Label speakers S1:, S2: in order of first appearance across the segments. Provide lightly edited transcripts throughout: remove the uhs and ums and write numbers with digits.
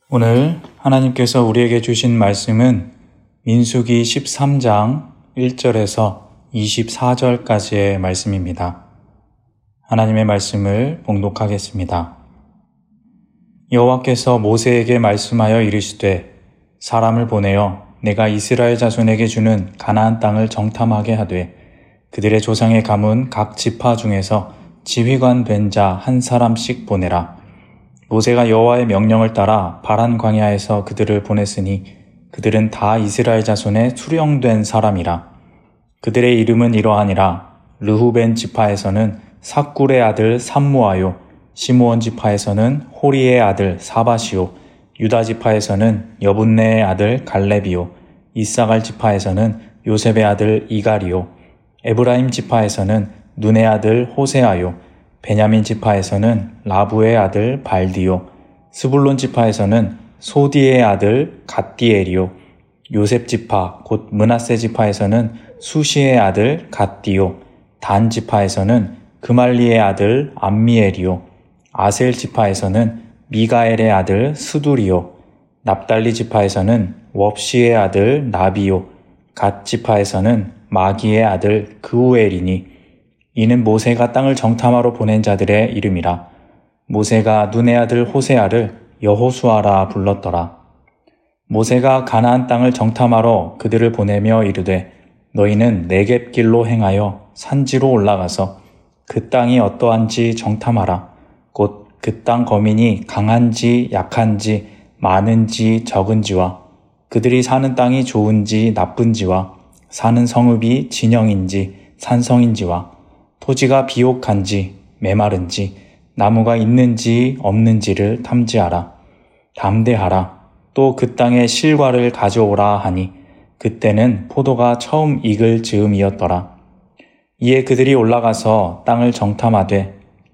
S1: 오늘 하나님께서 우리에게 주신 말씀은 민수기 13장 1절에서 24절까지의 말씀입니다. 하나님의 말씀을 봉독하겠습니다. 여호와께서 모세에게 말씀하여 이르시되 사람을 보내어 내가 이스라엘 자손에게 주는 가나안 땅을 정탐하게 하되 그들의 조상의 가문 각 지파 중에서 지휘관 된 자 한 사람씩 보내라. 모세가 여호와의 명령을 따라 바란 광야에서 그들을 보냈으니 그들은 다 이스라엘 자손의 수령된 사람이라. 그들의 이름은 이러하니라. 르후벤 지파에서는 삭굴의 아들 삼무아요, 시므온 지파에서는 호리의 아들 사바시오, 유다 지파에서는 여분네의 아들 갈렙이요, 이사갈 지파에서는 요셉의 아들 이갈이요, 에브라임 지파에서는 눈의 아들 호세아요, 베냐민 지파에서는 라부의 아들 발디요, 스불론 지파에서는 소디의 아들 갓디엘이요, 요셉 지파 곧 므낫세 지파에서는 수시의 아들 갓디요, 단 지파에서는 그말리의 아들 암미엘이요, 아셀 지파에서는 미가엘의 아들 스두리요, 납달리 지파에서는 웁시의 아들 나비요, 갓 지파에서는 마기의 아들 그우엘이니 이는 모세가 땅을 정탐하러 보낸 자들의 이름이라. 모세가 눈의 아들 호세아를 여호수아라 불렀더라. 모세가 가나안 땅을 정탐하러 그들을 보내며 이르되 너희는 네겝 길로 행하여 산지로 올라가서 그 땅이 어떠한지 정탐하라. 곧 그 땅 거민이 강한지 약한지 많은지 적은지와 그들이 사는 땅이 좋은지 나쁜지와 사는 성읍이 진영인지 산성인지와 토지가 비옥한지 메마른지 나무가 있는지 없는지를 탐지하라. 담대하라. 또 그 땅의 실과를 가져오라 하니 그때는 포도가 처음 익을 즈음이었더라. 이에 그들이 올라가서 땅을 정탐하되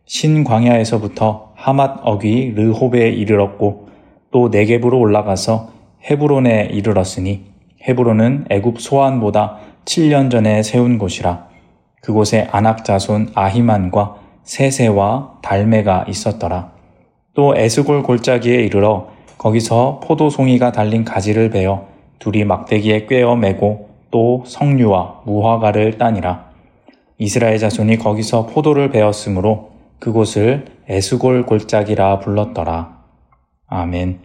S1: 신광야에서부터 하맛 어귀 르홉에 이르렀고 또 네겝으로 올라가서 헤브론에 이르렀으니 헤브론은 애굽 소안보다 7년 전에 세운 곳이라. 그곳에 아낙 자손 아히만과 세세와 달메가 있었더라. 또 에스골 골짜기에 이르러 거기서 포도송이가 달린 가지를 베어 둘이 막대기에 꿰어 매고 또 석류와 무화과를 따니라. 이스라엘 자손이 거기서 포도를 베었으므로 그곳을 에스골 골짜기라 불렀더라. 아멘.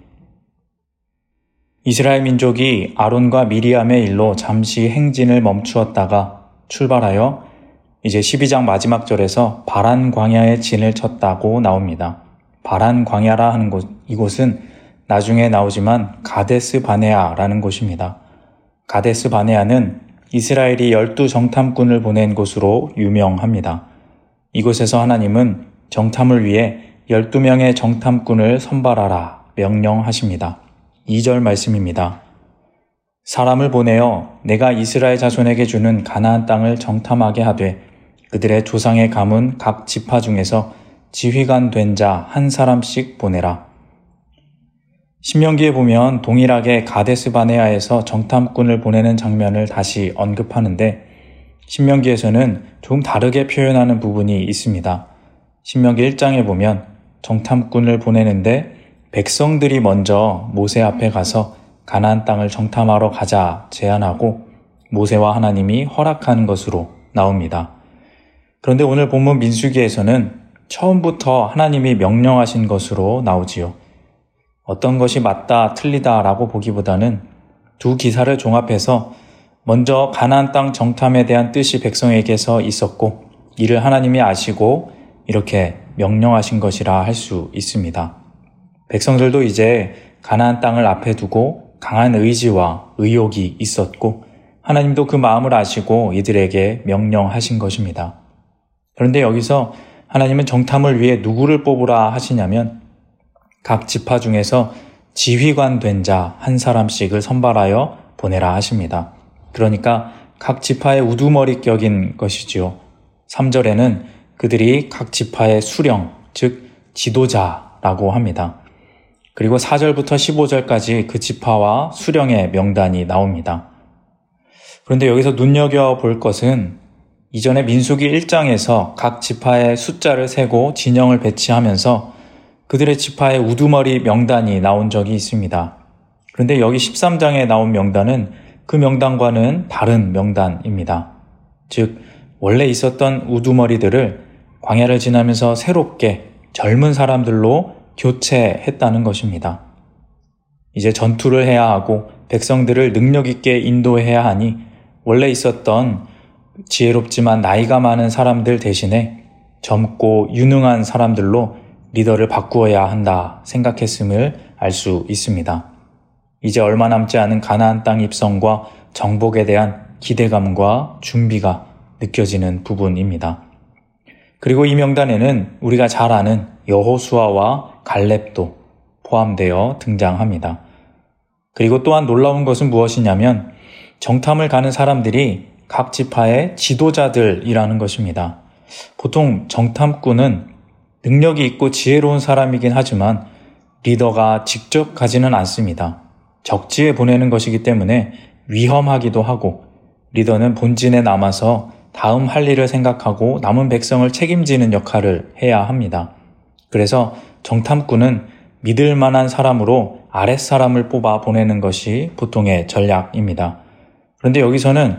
S1: 이스라엘 민족이 아론과 미리암의 일로 잠시 행진을 멈추었다가 출발하여 이제 12장 마지막 절에서 바란 광야에 진을 쳤다고 나옵니다. 바란 광야라 하는 이곳은 나중에 나오지만 가데스 바네아라는 곳입니다. 가데스 바네아는 이스라엘이 12 정탐꾼을 보낸 곳으로 유명합니다. 이곳에서 하나님은 정탐을 위해 12명의 정탐꾼을 선발하라 명령하십니다. 2절 말씀입니다. 사람을 보내어 내가 이스라엘 자손에게 주는 가나안 땅을 정탐하게 하되 그들의 조상의 가문 각 지파 중에서 지휘관 된 자 한 사람씩 보내라. 신명기에 보면 동일하게 가데스 바네아에서 정탐꾼을 보내는 장면을 다시 언급하는데 신명기에서는 조금 다르게 표현하는 부분이 있습니다. 신명기 1장에 보면 정탐꾼을 보내는데 백성들이 먼저 모세 앞에 가서 가나안 땅을 정탐하러 가자 제안하고 모세와 하나님이 허락하는 것으로 나옵니다. 그런데 오늘 본문 민수기에서는 처음부터 하나님이 명령하신 것으로 나오지요. 어떤 것이 맞다 틀리다라고 보기보다는 두 기사를 종합해서 먼저 가나안 땅 정탐에 대한 뜻이 백성에게서 있었고 이를 하나님이 아시고 이렇게 명령하신 것이라 할 수 있습니다. 백성들도 이제 가나안 땅을 앞에 두고 강한 의지와 의욕이 있었고 하나님도 그 마음을 아시고 이들에게 명령하신 것입니다. 그런데 여기서 하나님은 정탐을 위해 누구를 뽑으라 하시냐면 각 지파 중에서 지휘관 된 자 한 사람씩을 선발하여 보내라 하십니다. 그러니까 각 지파의 우두머리 격인 것이지요. 3절에는 그들이 각 지파의 수령, 즉 지도자라고 합니다. 그리고 4절부터 15절까지 그 지파와 수령의 명단이 나옵니다. 그런데 여기서 눈여겨볼 것은 이전에 민수기 1장에서 각 지파의 숫자를 세고 진영을 배치하면서 그들의 지파의 우두머리 명단이 나온 적이 있습니다. 그런데 여기 13장에 나온 명단은 그 명단과는 다른 명단입니다. 즉 원래 있었던 우두머리들을 광야를 지나면서 새롭게 젊은 사람들로 교체했다는 것입니다. 이제 전투를 해야 하고 백성들을 능력 있게 인도해야 하니 원래 있었던 지혜롭지만 나이가 많은 사람들 대신에 젊고 유능한 사람들로 리더를 바꾸어야 한다 생각했음을 알 수 있습니다. 이제 얼마 남지 않은 가나안 땅 입성과 정복에 대한 기대감과 준비가 느껴지는 부분입니다. 그리고 이 명단에는 우리가 잘 아는 여호수아와 갈렙도 포함되어 등장합니다. 그리고 또한 놀라운 것은 무엇이냐면 정탐을 가는 사람들이 각 지파의 지도자들이라는 것입니다. 보통 정탐꾼은 능력이 있고 지혜로운 사람이긴 하지만 리더가 직접 가지는 않습니다. 적지에 보내는 것이기 때문에 위험하기도 하고 리더는 본진에 남아서 다음 할 일을 생각하고 남은 백성을 책임지는 역할을 해야 합니다. 그래서 정탐꾼은 믿을 만한 사람으로 아랫사람을 뽑아 보내는 것이 보통의 전략입니다. 그런데 여기서는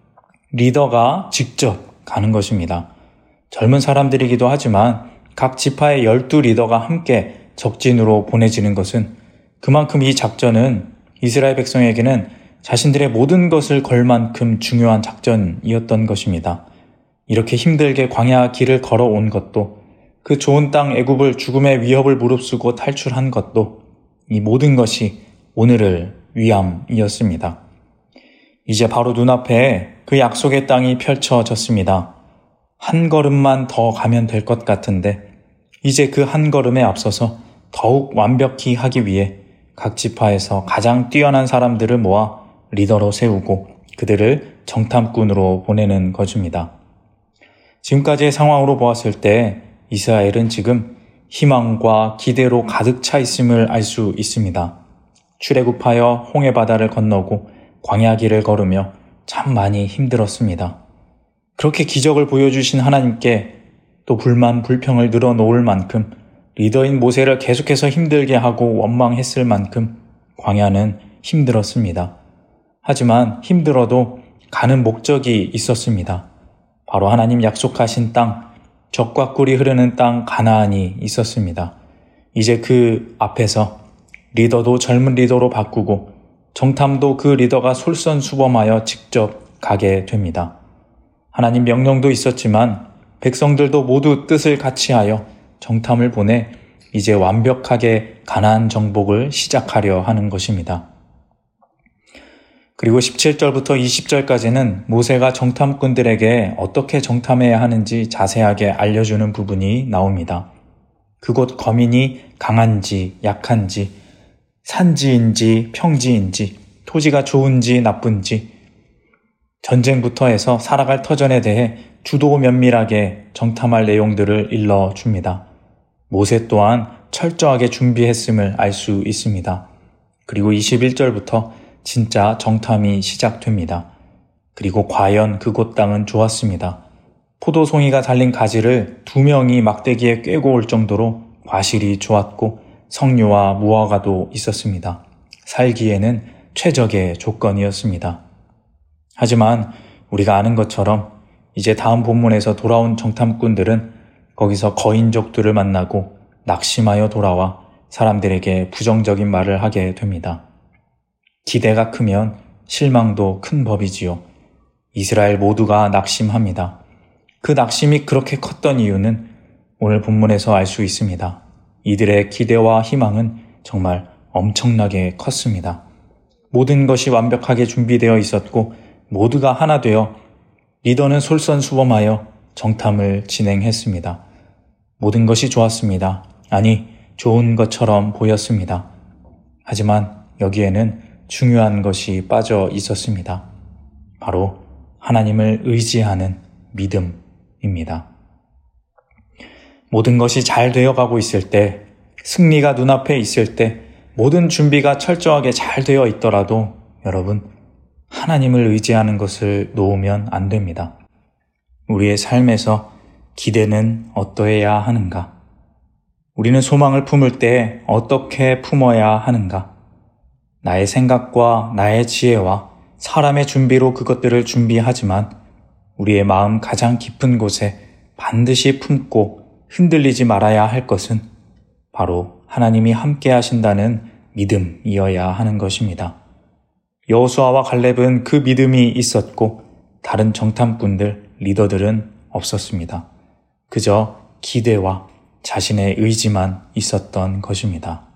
S1: 리더가 직접 가는 것입니다. 젊은 사람들이기도 하지만 각 지파의 12리더가 함께 적진으로 보내지는 것은 그만큼 이 작전은 이스라엘 백성에게는 자신들의 모든 것을 걸 만큼 중요한 작전이었던 것입니다. 이렇게 힘들게 광야 길을 걸어온 것도 그 좋은 땅 애굽을 죽음의 위협을 무릅쓰고 탈출한 것도 이 모든 것이 오늘을 위함이었습니다. 이제 바로 눈앞에 그 약속의 땅이 펼쳐졌습니다. 한 걸음만 더 가면 될 것 같은데 이제 그 한 걸음에 앞서서 더욱 완벽히 하기 위해 각 지파에서 가장 뛰어난 사람들을 모아 리더로 세우고 그들을 정탐꾼으로 보내는 것입니다. 지금까지의 상황으로 보았을 때 이스라엘은 지금 희망과 기대로 가득 차 있음을 알 수 있습니다. 출애굽하여 홍해 바다를 건너고 광야 길을 걸으며 참 많이 힘들었습니다. 그렇게 기적을 보여주신 하나님께 또 불만 불평을 늘어놓을 만큼 리더인 모세를 계속해서 힘들게 하고 원망했을 만큼 광야는 힘들었습니다. 하지만 힘들어도 가는 목적이 있었습니다. 바로 하나님 약속하신 땅, 젖과 꿀이 흐르는 땅 가나안이 있었습니다. 이제 그 앞에서 리더도 젊은 리더로 바꾸고 정탐도 그 리더가 솔선수범하여 직접 가게 됩니다. 하나님 명령도 있었지만 백성들도 모두 뜻을 같이하여 정탐을 보내 이제 완벽하게 가나안 정복을 시작하려 하는 것입니다. 그리고 17절부터 20절까지는 모세가 정탐꾼들에게 어떻게 정탐해야 하는지 자세하게 알려주는 부분이 나옵니다. 그곳 거민이 강한지 약한지 산지인지 평지인지 토지가 좋은지 나쁜지 전쟁부터 해서 살아갈 터전에 대해 주도 면밀하게 정탐할 내용들을 일러줍니다. 모세 또한 철저하게 준비했음을 알 수 있습니다. 그리고 21절부터 진짜 정탐이 시작됩니다. 그리고 과연 그곳 땅은 좋았습니다. 포도송이가 달린 가지를 2명이 막대기에 꿰고 올 정도로 과실이 좋았고 석류와 무화과도 있었습니다. 살기에는 최적의 조건이었습니다. 하지만 우리가 아는 것처럼 이제 다음 본문에서 돌아온 정탐꾼들은 거기서 거인족들을 만나고 낙심하여 돌아와 사람들에게 부정적인 말을 하게 됩니다. 기대가 크면 실망도 큰 법이지요. 이스라엘 모두가 낙심합니다. 그 낙심이 그렇게 컸던 이유는 오늘 본문에서 알 수 있습니다. 이들의 기대와 희망은 정말 엄청나게 컸습니다. 모든 것이 완벽하게 준비되어 있었고 모두가 하나 되어 리더는 솔선수범하여 정탐을 진행했습니다. 모든 것이 좋았습니다. 아니, 좋은 것처럼 보였습니다. 하지만 여기에는 중요한 것이 빠져 있었습니다. 바로 하나님을 의지하는 믿음입니다. 모든 것이 잘 되어가고 있을 때, 승리가 눈앞에 있을 때, 모든 준비가 철저하게 잘 되어 있더라도 여러분, 하나님을 의지하는 것을 놓으면 안 됩니다. 우리의 삶에서 기대는 어떠해야 하는가? 우리는 소망을 품을 때 어떻게 품어야 하는가? 나의 생각과 나의 지혜와 사람의 준비로 그것들을 준비하지만 우리의 마음 가장 깊은 곳에 반드시 품고 흔들리지 말아야 할 것은 바로 하나님이 함께 하신다는 믿음이어야 하는 것입니다. 여호수아와 갈렙은 그 믿음이 있었고 다른 정탐꾼들, 리더들은 없었습니다. 그저 기대와 자신의 의지만 있었던 것입니다.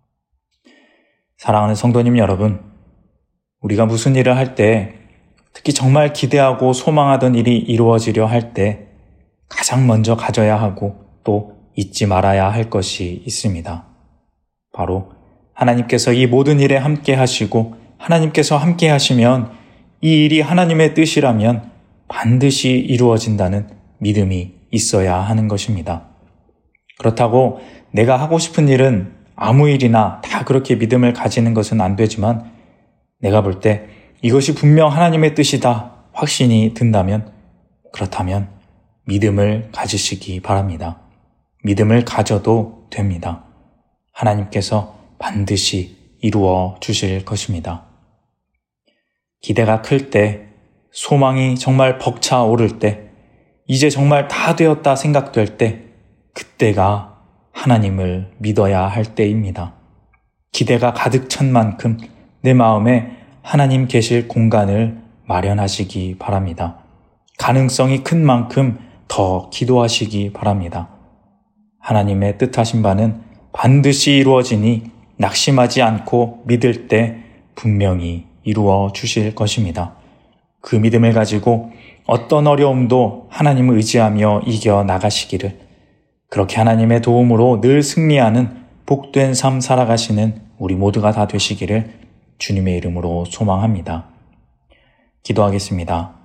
S1: 사랑하는 성도님 여러분, 우리가 무슨 일을 할 때, 특히 정말 기대하고 소망하던 일이 이루어지려 할 때 가장 먼저 가져야 하고 또 잊지 말아야 할 것이 있습니다. 바로 하나님께서 이 모든 일에 함께 하시고 하나님께서 함께 하시면 이 일이 하나님의 뜻이라면 반드시 이루어진다는 믿음이 있어야 하는 것입니다. 그렇다고 내가 하고 싶은 일은 아무 일이나 다 그렇게 믿음을 가지는 것은 안 되지만 내가 볼 때 이것이 분명 하나님의 뜻이다 확신이 든다면 그렇다면 믿음을 가지시기 바랍니다. 믿음을 가져도 됩니다. 하나님께서 반드시 이루어 주실 것입니다. 기대가 클 때, 소망이 정말 벅차오를 때, 이제 정말 다 되었다 생각될 때, 그때가 하나님을 믿어야 할 때입니다. 기대가 가득 찬 만큼 내 마음에 하나님 계실 공간을 마련하시기 바랍니다. 가능성이 큰 만큼 더 기도하시기 바랍니다. 하나님의 뜻하신 바는 반드시 이루어지니 낙심하지 않고 믿을 때 분명히 이루어 주실 것입니다. 그 믿음을 가지고 어떤 어려움도 하나님을 의지하며 이겨 나가시기를, 그렇게 하나님의 도움으로 늘 승리하는 복된 삶 살아가시는 우리 모두가 다 되시기를 주님의 이름으로 소망합니다. 기도하겠습니다.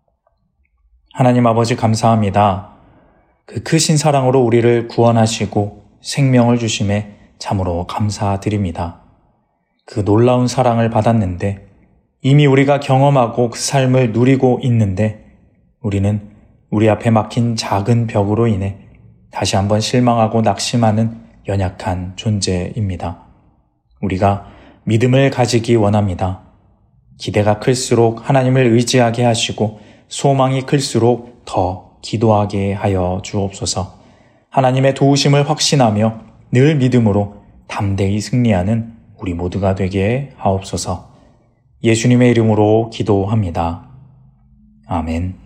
S1: 하나님 아버지 감사합니다. 그 크신 사랑으로 우리를 구원하시고 생명을 주심에 참으로 감사드립니다. 그 놀라운 사랑을 받았는데 이미 우리가 경험하고 그 삶을 누리고 있는데 우리는 우리 앞에 막힌 작은 벽으로 인해 다시 한번 실망하고 낙심하는 연약한 존재입니다. 우리가 믿음을 가지기 원합니다. 기대가 클수록 하나님을 의지하게 하시고 소망이 클수록 더 기도하게 하여 주옵소서. 하나님의 도우심을 확신하며 늘 믿음으로 담대히 승리하는 우리 모두가 되게 하옵소서. 예수님의 이름으로 기도합니다. 아멘.